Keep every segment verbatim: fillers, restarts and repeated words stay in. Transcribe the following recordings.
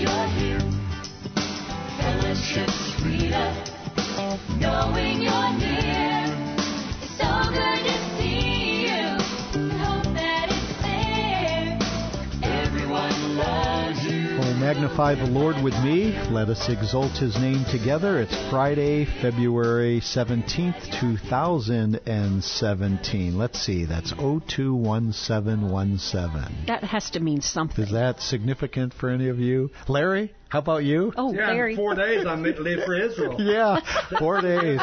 you're here. Fellowship's freedom, knowing you're near. It's so good to see you. Hope that it's there. Everyone loves you. Oh, magnify the Lord with me. Let us exalt His name together. It's Friday, February seventeenth, two thousand seventeen. Let's see, that's oh two one seven one seven. That has to mean something. Is that significant for any of you? Larry, how about you? Oh, yeah, Larry. in four days I'm meant to leave for Israel. Yeah, four days.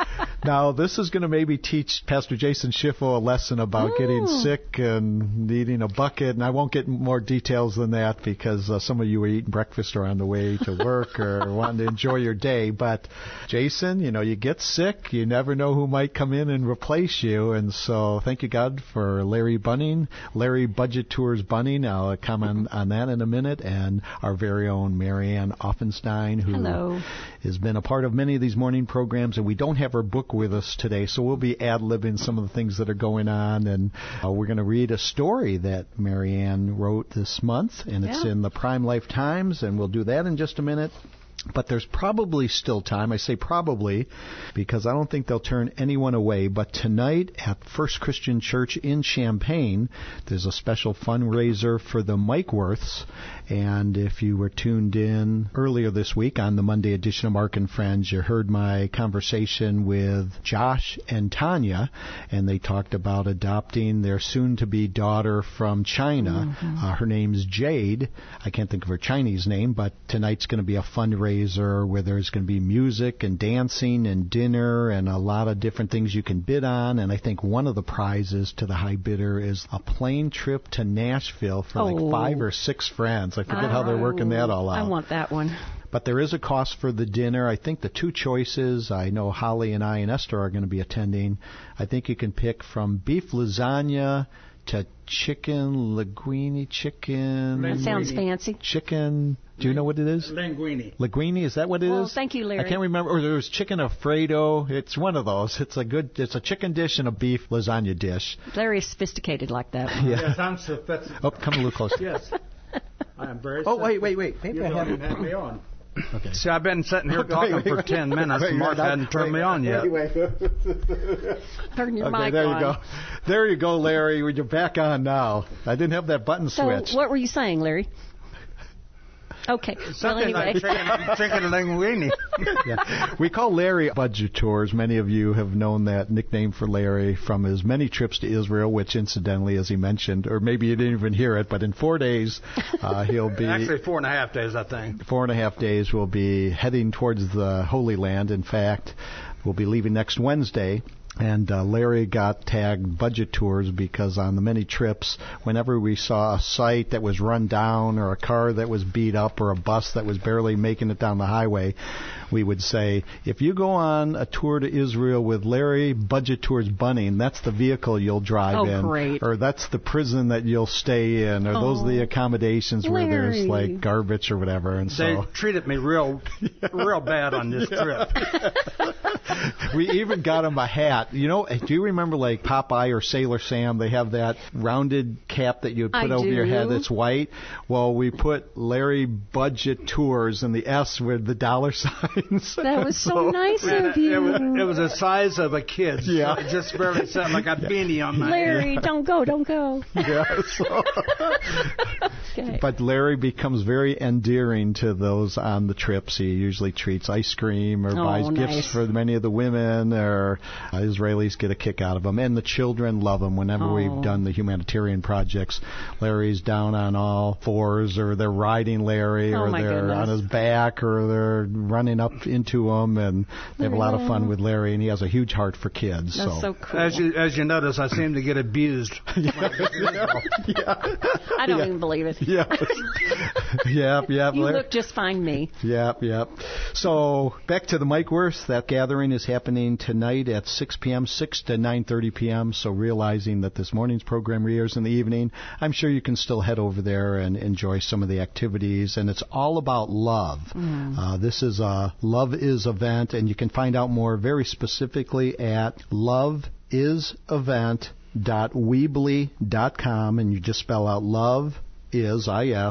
Now, this is going to maybe teach Pastor Jason Schiffo a lesson about Ooh. getting sick and needing a bucket, and I won't get more details than that because uh, some of you are eating breakfast or on the way to work or wanting to enjoy your day. But, Jason, you know, you get sick, you never know who might come in and replace you, and so thank you, God, for Larry Bunning, Larry Budget Tours Bunning. I'll comment on that in a minute, and our very own Marianne Offenstein, who Hello. has been a part of many of these morning programs, and we don't have her book with us today, so we'll be ad-libbing some of the things that are going on, and uh, we're going to read a story that Marianne wrote this month, and it's Yeah. in the Prime Life Times, and we'll do that in just a minute. But there's probably still time. I say probably because I don't think they'll turn anyone away. But tonight at First Christian Church in Champaign, there's a special fundraiser for the Mike Worths. And if you were tuned in earlier this week on the Monday edition of Mark and Friends, you heard my conversation with Josh and Tanya, and they talked about adopting their soon-to-be daughter from China. Mm-hmm. Uh, her name's Jade. I can't think of her Chinese name, but tonight's going to be a fundraiser where there's going to be music and dancing and dinner and a lot of different things you can bid on. And I think one of the prizes to the high bidder is a plane trip to Nashville for Oh. like five or six friends. I forget Oh. how they're working that all out. I want that one. But there is a cost for the dinner. I think the two choices, I know Holly and I and Esther are going to be attending. I think you can pick from beef lasagna to chicken linguine, chicken... That sounds fancy. Chicken... Do you know what it is? Linguine. Linguine, is that what it Well, is? thank you, Larry. I can't remember. Or there's chicken Alfredo. It's one of those. It's a good. It's a chicken dish and a beef lasagna dish. Larry's sophisticated like that. Yeah. Yes, I'm sophisticated. Oh, come a little closer. Yes. I am very Oh, wait, wait, wait. Maybe You I don't haven't. even have me on. Okay. See, I've been sitting here Wait, talking wait, for wait. ten minutes, Wait, and Mark wait, hadn't turned wait, me on yet. Wait, wait. Turn your Okay, mic there on. you go. There you go, Larry. You're back on now. I didn't have that button So, switched. what were you saying, Larry? Okay. Well, Something anyway. like chicken, chicken linguine. Yeah. We call Larry Budget Tours. Many of you have known that nickname for Larry from his many trips to Israel, which incidentally, as he mentioned, or maybe you didn't even hear it, but in four days uh, he'll be... Actually, four and a half days, I think. Four and a half days we'll be heading towards the Holy Land. In fact, we'll be leaving next Wednesday. And uh, Larry got tagged Budget Tours because on the many trips, whenever we saw a site that was run down or a car that was beat up or a bus that was barely making it down the highway, we would say, if you go on a tour to Israel with Larry Budget Tours Bunning, that's the vehicle you'll drive Oh, in. great. Or that's the prison that you'll stay in. Or those are the Oh, accommodations where there's Larry. like garbage or whatever. And They so treated me real, real bad on this trip. we even got him a hat. You know, do you remember like Popeye or Sailor Sam? They have that rounded cap that you would put I over do. your head that's white. Well, we put Larry Budget Tours and the S with the dollar signs. That was so nice Man, of it, you. it, was, it was the size of a kid's. Yeah. So it just barely sat like a beanie on my Larry, head. don't go, don't go. Yeah, so. Okay. But Larry becomes very endearing to those on the trips. He usually treats ice cream or Oh, buys nice. gifts for many of the women, or uh, Israelis get a kick out of him. And the children love him. Whenever Oh. we've done the humanitarian projects, Larry's down on all fours, or they're riding Larry, Oh, or my they're goodness. on his back, or they're running up into him, and they have a lot of fun with Larry, and he has a huge heart for kids. That's so cool. As you as you notice, I seem to get abused. yeah. I don't Yeah. even believe it. Yep. yep, yep. You Larry- look just fine, me. Yep, yep. So back to the Mike Worth. That gathering is happening tonight at six p.m., six to nine thirty p.m. So realizing that this morning's program airs in the evening, I'm sure you can still head over there and enjoy some of the activities. And it's all about love. Mm. Uh, this is a Love Is event, and you can find out more very specifically at love is event dot weebly dot com, and you just spell out love is I S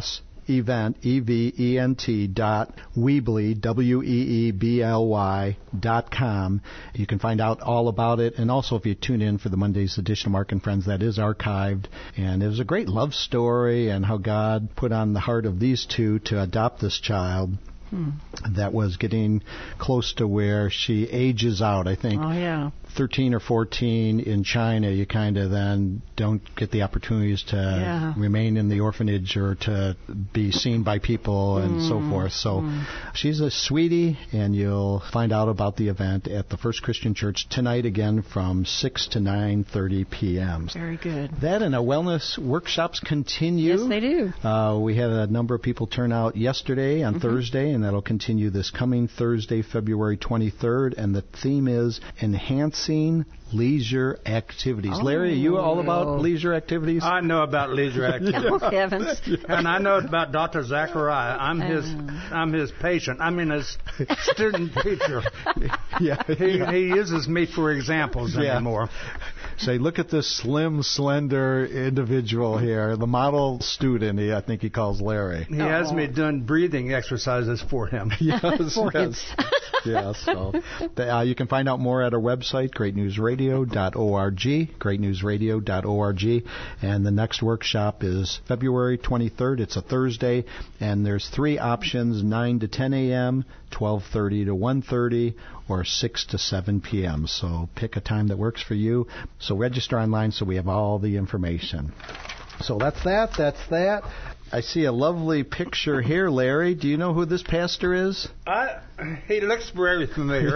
event, E V E N T dot Weebly, W E E B L Y dot com. You can find out all about it. And also, if you tune in for the Monday's edition of Mark and Friends, that is archived. And it was a great love story and how God put on the heart of these two to adopt this child. Hmm. That was getting close to where she ages out, I think. Oh, yeah. thirteen or fourteen in China, you kind of then don't get the opportunities to yeah. remain in the orphanage or to be seen by people and mm. so forth. So mm. she's a sweetie, and you'll find out about the event at the First Christian Church tonight again from six to nine thirty p.m. Very good. That and our wellness workshops continue. Yes, they do. Uh, we had a number of people turn out yesterday on mm-hmm. Thursday, and that'll continue this coming Thursday, February twenty-third, and the theme is Enhancing Leisure Activities. Oh. Larry, are you all about leisure activities? I know about leisure activities. Oh, heavens. And I know about Doctor Zachariah. I'm his Oh. I'm his patient. I mean his student teacher. Yeah, He, yeah. he uses me for examples Yeah. anymore. Say, look at this slim, slender individual here, the model student, he, I think he calls Larry. He has me doing breathing exercises for him. Yes, For him. yes. Yeah, so uh, you can find out more at our website, great news radio dot org, great news radio dot org, and the next workshop is February twenty-third. It's a Thursday, and there's three options, nine to ten a.m., twelve thirty to one thirty, or six to seven p.m., so pick a time that works for you. So register online so we have all the information. So that's that, that's that. I see a lovely picture here, Larry. Do you know who this pastor is? I, he looks very familiar.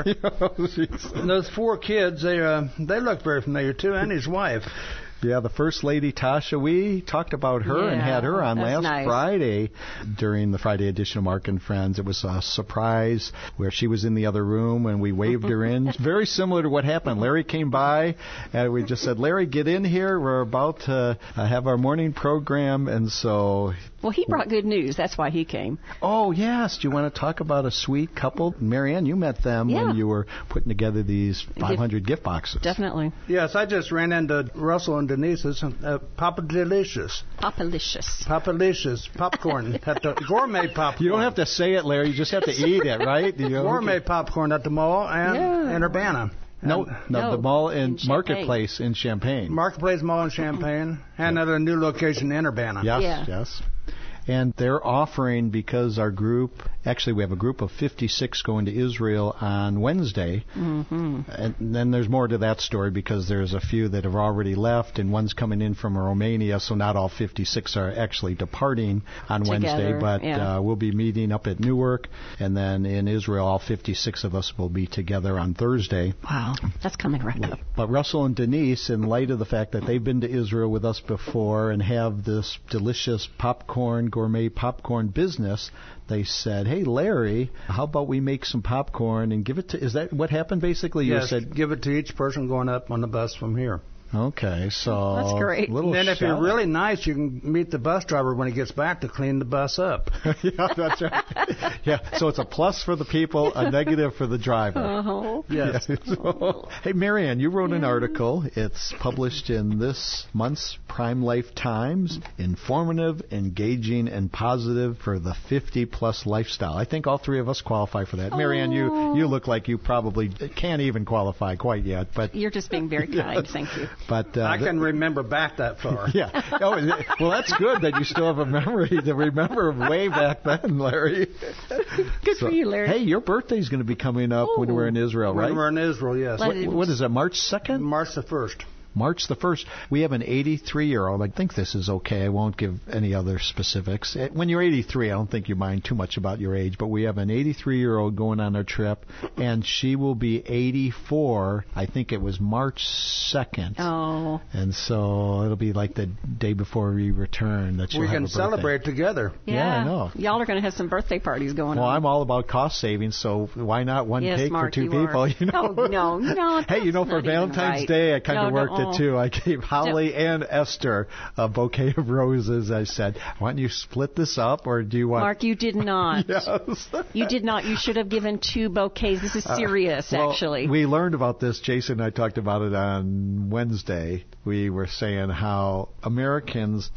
And those four kids, they uh, they look very familiar too, and his wife. Yeah, the First Lady Tasha, we talked about her and Yeah, had her on that's last nice. Friday during the Friday edition of Mark and Friends. It was a surprise where she was in the other room and we waved her in. Very similar to what happened. Larry came by and we just said, Larry, get in here. We're about to uh, have our morning program. And so... Well, he brought good news. That's why he came. Oh, yes. Do you want to talk about a sweet couple? Marianne, you met them Yeah. when you were putting together these five hundred gift boxes. Definitely. Yes, I just ran into Russell and Denise's uh, Papa Delicious. Papalicious. Papalicious popcorn at the gourmet popcorn. You don't have to say it, Larry. You just have to eat it, right? You know? Gourmet popcorn at the mall and Yeah. in Urbana. No, And no, No, the mall in, in Champaign. Marketplace in Champaign. Marketplace Mall in Champaign and at a new location in Urbana. Yes, Yeah. yes. And they're offering, because our group, actually we have a group of fifty-six going to Israel on Wednesday. Mm-hmm. And then there's more to that story because there's a few that have already left and one's coming in from Romania, so not all fifty-six are actually departing on Wednesday. Together, But yeah. uh, we'll be meeting up at Newark, and then in Israel all fifty-six of us will be together on Thursday. Wow. That's coming right up. But Russell and Denise, in light of the fact that they've been to Israel with us before and have this delicious popcorn, gourmet popcorn business, they said, hey, Larry, how about we make some popcorn and give it to... Is that what happened, basically? You Yes, said... give it to each person going up on the bus from here. Okay, so... That's great. Little And then if you're shout- really nice, you can meet the bus driver when he gets back to clean the bus up. yeah, that's right. Yeah, so it's a plus for the people, a negative for the driver. Oh. Yes. Yeah. So, hey, Marianne, you wrote an article. It's published in this month's Prime Life Times. Informative, engaging, and positive for the fifty-plus lifestyle. I think all three of us qualify for that. Marianne, you, you look like you probably can't even qualify quite yet. But You're just being very kind. Thank you. but uh, I can remember back that far. yeah. Oh, is it- well, that's good that you still have a memory to remember way back then, Larry. Good for you, Larry. Hey, your birthday's going to be coming up when Ooh. we're in Israel, When right? we're in Israel, yes. Let What, what is that, March second? March the first. March the first. We have an eighty-three-year-old. I think this is okay. I won't give any other specifics. Eh, When you're eighty-three, I don't think you mind too much about your age, but we have an eighty-three-year-old going on our trip, and she will be eighty-four. I think it was March second. Oh. And so it'll be like the day before we return that she'll We have can a birthday. celebrate together. Yeah. Yeah, I know. Y'all are going to have some birthday parties going Well, on. I'm all about cost savings, so why not one Yes, cake Mark, for two you people? are. You know? Oh, no, no, Hey, you know, that's for not even Valentine's right. Day, I kind of No, worked no, it too. I gave Holly and Esther a bouquet of roses. I said, "Why don't you split this up, or do you want?" Mark, you did not. Yes. You did not. You should have given two bouquets. This is serious, Uh, Well, actually. we learned about this. Jason and I talked about it on Wednesday. We were saying how Americans tend to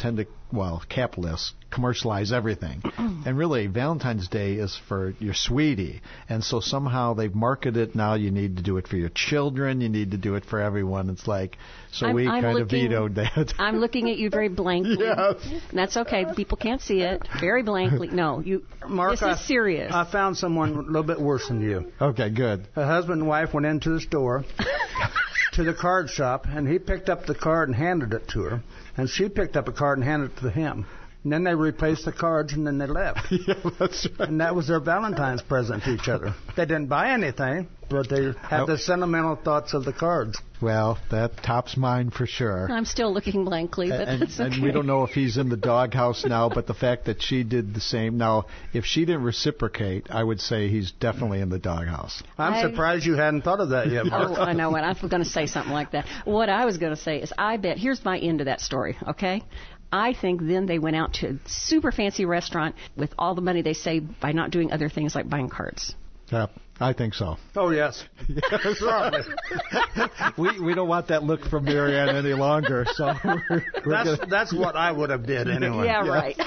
well, capitalists commercialize everything. And really, Valentine's Day is for your sweetie. And so somehow they've marketed it. Now you need to do it for your children. You need to do it for everyone. It's like, so I'm, we I'm kind looking, of vetoed that. I'm looking at you very blankly. Yes. That's okay. People can't see it. Very blankly. No, you. Mark, this is I, serious. I found someone a little bit worse than you. Okay, good. A husband and wife went into the store, to the card shop, and he picked up the card and handed it to her, and she picked up a card and handed it to him. And then they replaced the cards, and then they left. Yeah, that's right. And that was their Valentine's present to each other. They didn't buy anything, but they had Oh. the sentimental thoughts of the cards. Well, that tops mine for sure. I'm still looking blankly, but And, that's okay. and we don't know if he's in the doghouse now, but the fact that she did the same. Now, if she didn't reciprocate, I would say he's definitely in the doghouse. I'm I- surprised you hadn't thought of that yet, Mark. Oh, I know what. I was going to say something like that. What I was going to say is I bet, here's my end of that story, okay? I think then they went out to a super fancy restaurant with all the money they saved by not doing other things like buying cards. Yeah, I think so. Oh, yes. Probably. we we don't want that look from Marianne any longer, so we're, we're That's, gonna, that's what I would have did anyway. Yeah, right.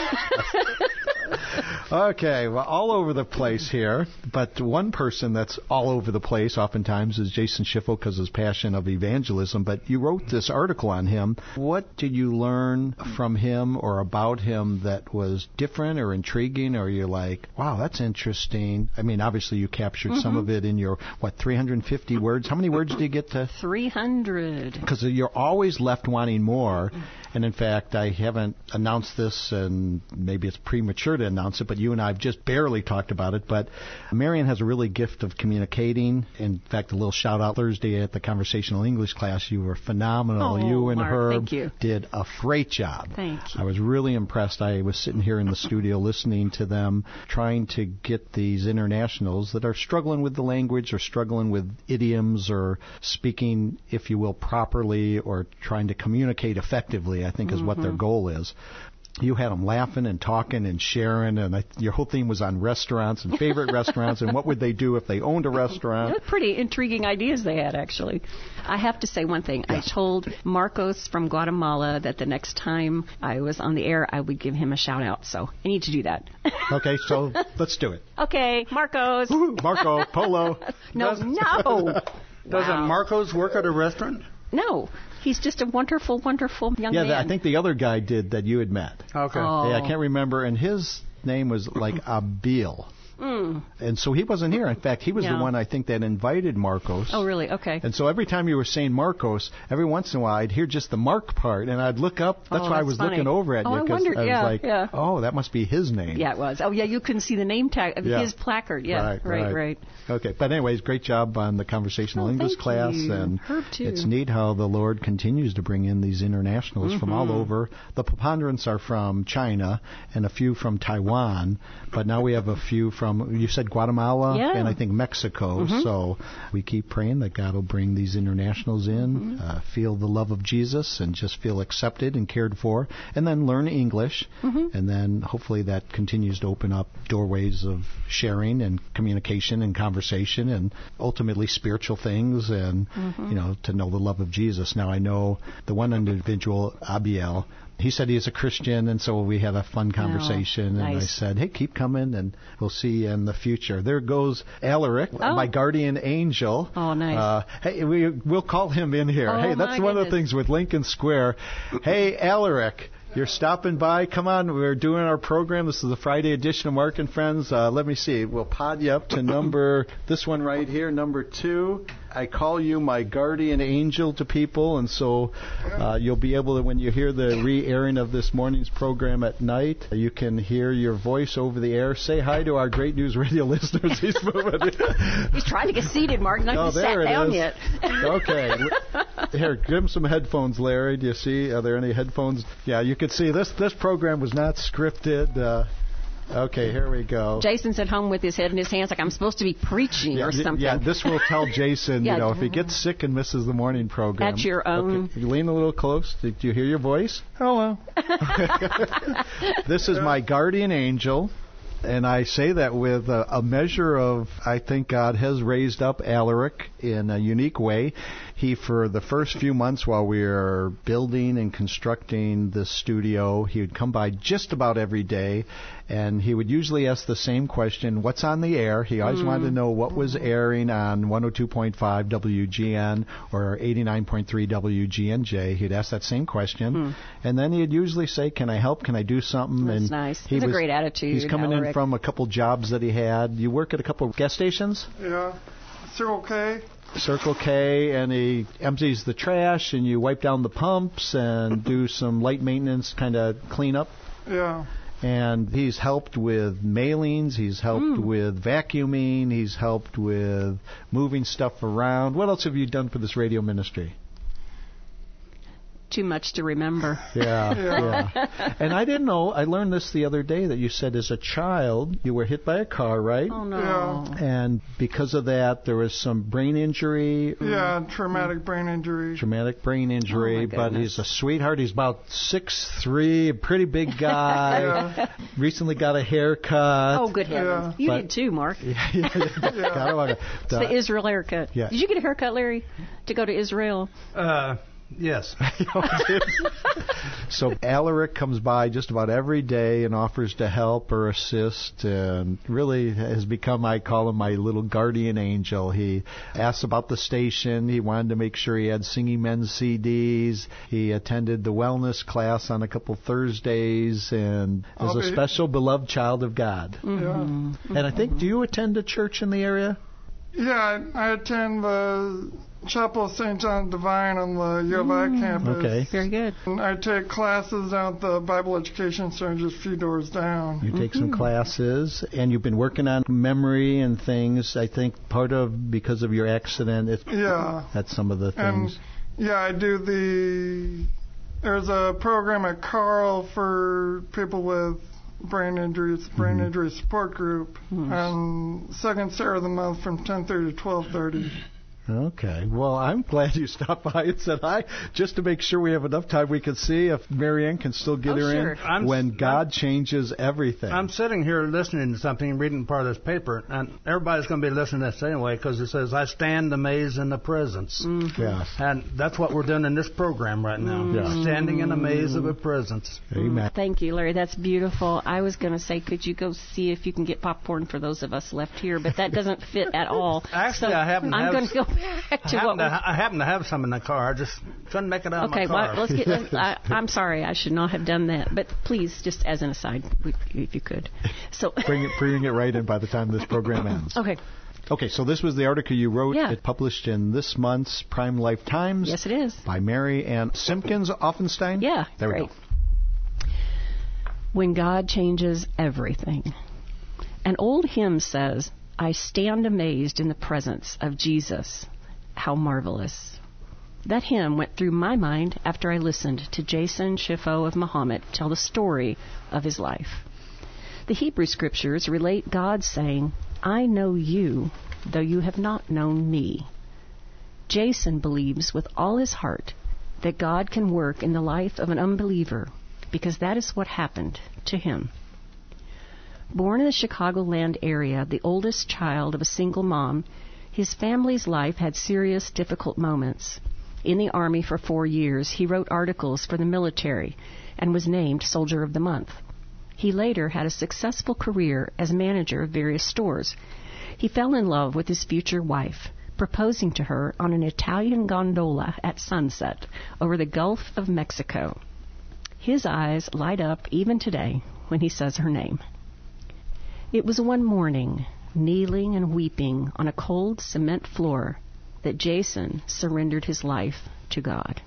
Okay, well, all over the place here, but one person that's all over the place oftentimes is Jason Schiffel because of his passion of evangelism, but you wrote this article on him. What did you learn from him or about him that was different or intriguing, or you're like, wow, that's interesting? I mean, obviously you captured Mm-hmm. some of it in your, what, three hundred fifty words? How many words did you get to? three hundred. Because you're always left wanting more. And in fact, I haven't announced this, and maybe it's premature to announce it, but you and I have just barely talked about it. But Marian has a really gift of communicating. In fact, a little shout out Thursday at the conversational English class. You were phenomenal. Oh, you and Mark, Herb thank you. did a great job. Thank you. I was really impressed. I was sitting here in the studio listening to them, trying to get these internationals that are struggling with the language or struggling with idioms or speaking, if you will, properly or trying to communicate effectively, I think is what their goal is. You had them laughing and talking and sharing, and I, your whole theme was on restaurants and favorite restaurants and what would they do if they owned a restaurant. They're pretty intriguing ideas they had, actually. I have to say one thing. I told Marcos from Guatemala that the next time I was on the air, I would give him a shout out. So I need to do that. Okay, so let's do it. Okay, Marcos. Woo, Marco Polo. No, Does- no. Doesn't Wow. Marcos work at a restaurant? No, he's just a wonderful, wonderful young Yeah, man. the, I think the other guy did that you had met. Okay. Oh. Yeah, I can't remember, and his name was like Abil. Mm. And so he wasn't here. In fact, he was the No. one I think that invited Marcos. Oh, really? Okay. And so every time you were saying Marcos, every once in a while I'd hear just the Mark part, and I'd look up. That's Oh, why I that's was funny. looking over at Oh, you I because wondered, was yeah, like, yeah. oh, that must be his name. Yeah, it was. Oh, yeah, you couldn't see the name tag of Yeah. his placard. Yeah, Right, right, right. right. Okay, but anyways, great job on the conversational Oh, English thank class, you. and Herb, too. it's neat how the Lord continues to bring in these internationals from all Mm-hmm. over. The preponderance are from China and a few from Taiwan, but now we have a few from, you said Guatemala, Yeah. and I think Mexico. Mm-hmm. So we keep praying that God will bring these internationals in, Mm-hmm. uh, feel the love of Jesus, and just feel accepted and cared for, and then learn English, Mm-hmm. and then hopefully that continues to open up doorways of sharing and communication and conversation and ultimately spiritual things and, Mm-hmm. you know, to know the love of Jesus. Now, I know the one individual, Abiel, he said he is a Christian, and so we had a fun conversation, and I nice. said, hey, keep coming, and we'll see you in the future. There goes Alaric, Oh. my guardian angel. Oh, nice. Uh, hey, we, we'll call him in here. Oh, hey, that's my one of the goodness. things with Lincoln Square. Hey, Alaric. You're stopping by. Come on, we're doing our program. This is the Friday edition of Mark and Friends. Uh, let me see. We'll pod you up to number, this one right here, number two. I call you my guardian angel to people, and so uh, you'll be able to, when you hear the re-airing of this morning's program at night, you can hear your voice over the air. Say hi to our Great News Radio listeners. He's moving. He's trying to get seated, Mark. Not Oh, even there sat it down is. yet. Okay. Here, give him some headphones, Larry. Do you see? Are there any headphones? Yeah, you can see this. This program was not scripted. Uh, okay, here we go. Jason's at home with his head in his hands like I'm supposed to be preaching yeah, or th- something. yeah, this will tell Jason, Yeah. you know, if he gets sick and misses the morning program. At your own- Okay, you lean a little close. Did you hear your voice? Hello. This is my guardian angel. And I say that with a, a measure of, I think God has raised up Alaric in a unique way. He, for the first few months while we were building and constructing the studio, he would come by just about every day, and he would usually ask the same question, what's on the air? He always mm. wanted to know what was airing on one oh two point five W G N or eighty-nine point three W G N J. He'd ask that same question, mm. and then he'd usually say, can I help? Can I do something? That's and nice. He He's was, a great attitude. He's coming Alaric. in from a couple jobs that he had. You work at a couple of gas stations? Yeah. Circle K. Circle K, and he empties the trash, and you wipe down the pumps and do some light maintenance kind of cleanup. Yeah. And he's helped with mailings, he's helped mm. with vacuuming, he's helped with moving stuff around. What else have you done for this radio ministry? Too much to remember. Yeah, yeah. yeah. And I didn't know, I learned this the other day, that you said as a child you were hit by a car, right? Oh, no. Yeah. And because of that, there was some brain injury. Yeah, traumatic brain injury. Traumatic brain injury, oh but he's a sweetheart. He's about six three, a pretty big guy. Yeah. Recently got a haircut. Oh, good heavens. Yeah. You But- did too, Mark. Yeah, yeah, yeah. Got him. It's the Israel haircut. Yeah. Did you get a haircut, Larry, to go to Israel? Uh, yes. So Alaric comes by just about every day and offers to help or assist, and really has become, I call him my little guardian angel. He asks about the station. He wanted to make sure he had Singing Men's C Ds. He attended the wellness class on a couple Thursdays, and is I'll a be- special beloved child of God. Mm-hmm. Yeah. And I think, do you attend a church in the area? Yeah, I, I attend the Chapel of Saint John Divine on the U of I campus. Okay. Very good. And I take classes down at the Bible Education Center just a few doors down. You take some classes, and you've been working on memory and things. I think part of, because of your accident, it, Yeah. that's some of the And things. yeah, I do the. There's a program at Carl for people with brain injuries, brain Mm-hmm. injury support group, on second Saturday of the month from ten thirty to twelve thirty. Okay. Well, I'm glad you stopped by and said hi, just to make sure we have enough time we can see if Marianne can still get Oh, her sure. in I'm- when God I'm- changes everything. I'm sitting here listening to something, reading part of this paper, and everybody's going to be listening to this anyway because it says, I stand amazed in the presence. Yes. And that's what we're doing in this program right now. Yeah. Standing in amaze of a presence. Amen. Thank you, Larry. That's beautiful. I was going to say, could you go see if you can get popcorn for those of us left here, but that doesn't fit at all. Actually, So I happen to I'm have- going to go back I to happen, what to, we ha- I happen to have some in the car. I just couldn't make it out Okay, of my car. well, let's get. I, I'm sorry, I should not have done that. But please, just as an aside, we- if you could. So. Bring it, bring it right in by the time this program ends. Okay. Okay, so this was the article you wrote. Yeah. It published in this month's Prime Life Times. Yes, it is. By Mary Ann Simpkins Offenstein. Yeah. There we great. go. When God changes everything. An old hymn says, I stand amazed in the presence of Jesus. How marvelous. That hymn went through my mind after I listened to Jason Shifo of Mahomet tell the story of his life. The Hebrew Scriptures relate God saying, I know you, though you have not known me. Jason believes with all his heart that God can work in the life of an unbeliever because that is what happened to him. Born in the Chicagoland area, the oldest child of a single mom, his family's life had serious, difficult moments. In the Army for four years, he wrote articles for the military and was named Soldier of the Month. He later had a successful career as manager of various stores. He fell in love with his future wife, proposing to her on an Italian gondola at sunset over the Gulf of Mexico. His eyes light up even today when he says her name. It was one morning, kneeling and weeping on a cold cement floor, that Jason surrendered his life to God.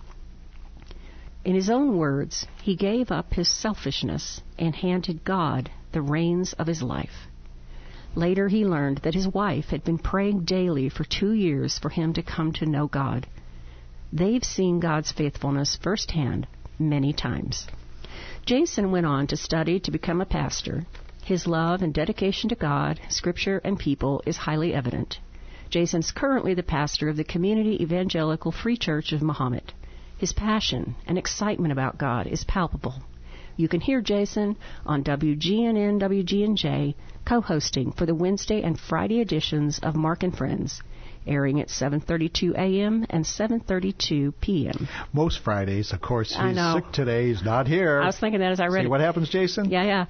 In his own words, he gave up his selfishness and handed God the reins of his life. Later he learned that his wife had been praying daily for two years for him to come to know God. They've seen God's faithfulness firsthand many times. Jason went on to study to become a pastor. His love and dedication to God, Scripture, and people is highly evident. Jason's currently the pastor of the Community Evangelical Free Church of Mahomet. His passion and excitement about God is palpable. You can hear Jason on W G N N W G N J co-hosting for the Wednesday and Friday editions of Mark and Friends. airing at seven thirty-two a.m. and seven thirty-two p.m. Most Fridays, of course. I He's know. sick today. He's not here. I was thinking that as I read See it. what happens, Jason? Yeah, yeah.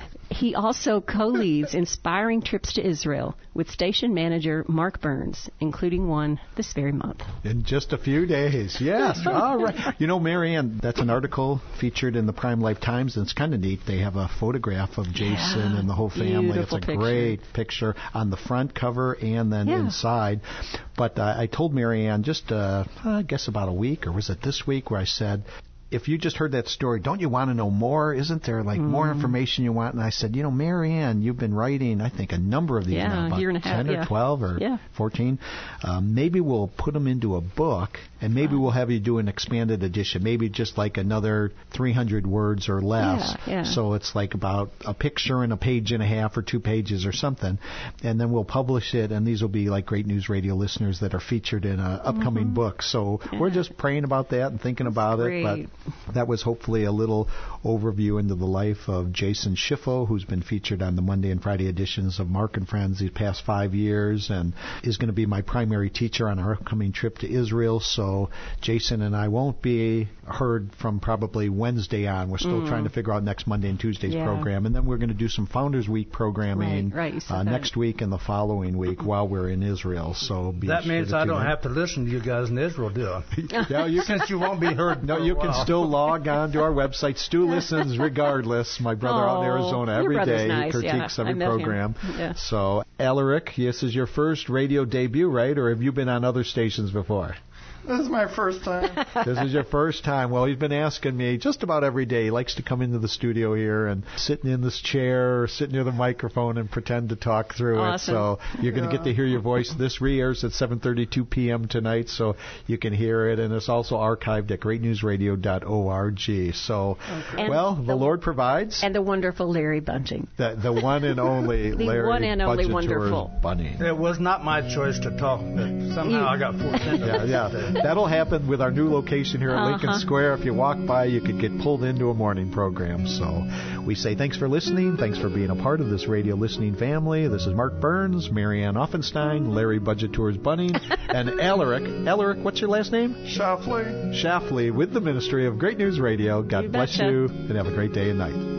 He also co-leads Inspiring Trips to Israel with station manager Mark Burns, including one this very month. In just a few days. Yes. All right. You know, Marianne, that's an article featured in the Prime Life Times, and it's kind of neat. They have a photograph of Jason Yeah, and the whole family. beautiful It's a picture. great picture on the front cover and then Yeah. inside. But uh, I told Marianne just, uh, I guess about a week, or was it this week, where I said, if you just heard that story, don't you want to know more? Isn't there like more Mm. information you want? And I said, you know, Marianne, you've been writing, I think, a number of these Yeah, now, a about year and a half, ten or yeah. twelve or Yeah. fourteen. Um, maybe we'll put them into a book, and maybe we'll have you do an expanded edition, maybe just like another three hundred words or less. Yeah, yeah. So it's like about a picture and a page and a half or two pages or something, and then we'll publish it, and these will be like Great News Radio listeners that are featured in an upcoming book. So we're just praying about that and thinking about it. great. But that was hopefully a little overview into the life of Jason Schiffo, who's been featured on the Monday and Friday editions of Mark and Friends these past five years and is going to be my primary teacher on our upcoming trip to Israel. So Jason and I won't be heard from probably Wednesday on. We're still trying to figure out next Monday and Tuesday's Yeah. program. And then we're going to do some Founders Week programming Right, right, you said uh, that. next week and the following week while we're in Israel. So be That sure means to I tune don't in. have to listen to you guys in Israel, do I? No, you can Since you won't be heard. No, for a you can while. still log on to our website. Stu listens regardless. My brother out in Oh, Arizona your every brother's day nice, critiques yeah. I every met him. program. Yeah. So, Alaric, this is your first radio debut, right? Or have you been on other stations before? This is my first time. This is your first time. Well, he's been asking me just about every day. He likes to come into the studio here and sit in this chair or sit near the microphone and pretend to talk through Awesome. it. So you're going to get to hear your voice. This re-airs at seven thirty-two p.m. tonight, so you can hear it. And it's also archived at great news radio dot org. So, And well, the, the- Lord provides. And the wonderful Larry Bunting. The, the one and only The Larry one and only Budgetour wonderful. Bunny. It was not my choice to talk, but somehow I got forced into Yeah, it. yeah. That'll happen with our new location here at Lincoln Uh-huh. Square. If you walk by, you could get pulled into a morning program. So we say thanks for listening. Thanks for being a part of this radio listening family. This is Mark Burns, Marianne Offenstein, Larry Budgetour's Bunning, and Alaric. Alaric, what's your last name? Shoffley. Shafley with the Ministry of Great News Radio. God You bless betcha. you, and have a great day and night.